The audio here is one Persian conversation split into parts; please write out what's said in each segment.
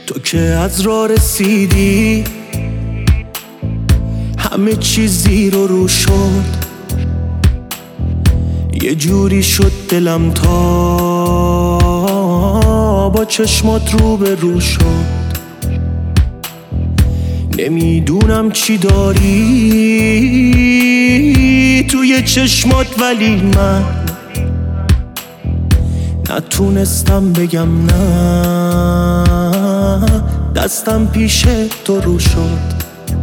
تو که از راه رسیدی همه چیز زیر و رو شد، یه جوری شد دلم تا با چشمات رو به رو شد. نمیدونم چی داری توی چشمات، ولی من نتونستم بگم نه. دستم پیش تو رو شد،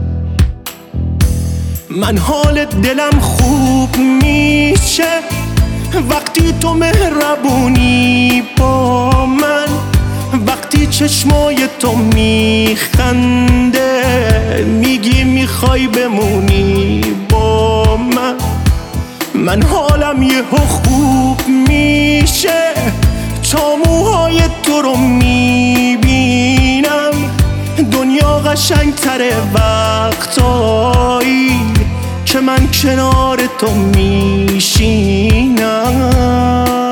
من حال دلم خوب میشه وقتی تو مهربونی با من، وقتی چشمای تو میخنده میگی میخوای بمونی با من. من حالم یهو خوب میشه تا موهای تو رو میبینم. دنیا قشنگتره وقتایی که من کنار تو میشینم.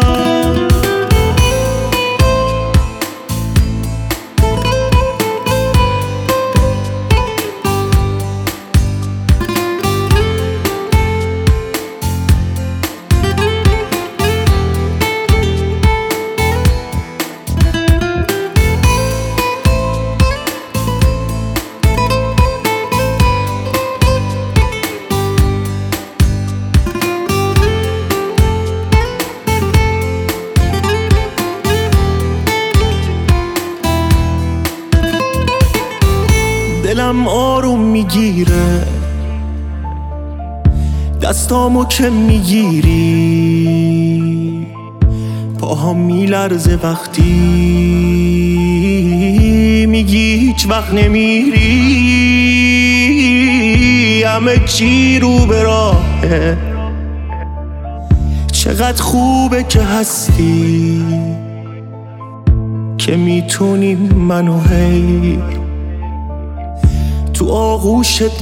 دلم آروم میگیره دستامو که میگیری، پاهم میلرزه وقتی میگی هیچ وقت نمیری. همه چی رو به راهه، چقدر خوبه که هستی که میتونی منو هی تو آغوشت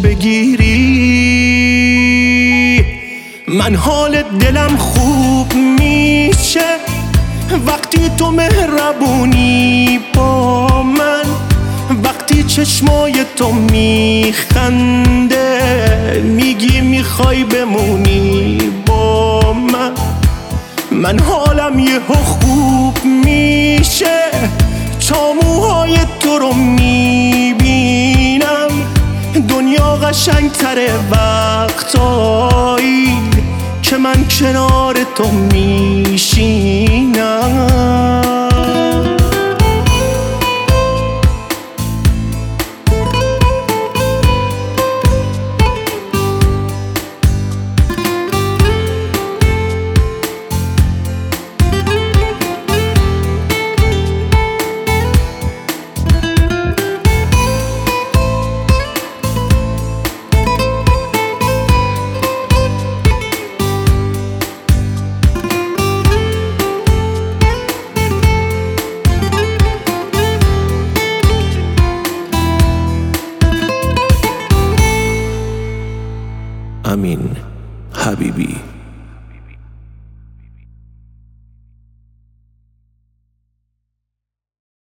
بگیری. من حال دلم خوب میشه وقتی تو مهربونی با من، وقتی چشمای تو میخنده میگی میخوای بمونی با من. من حالم یهو خوب میشه تا موهای تو رو میبینم. دنیا قشنگتره وقتایی که من کنار تو میشینم. امین حبیبی.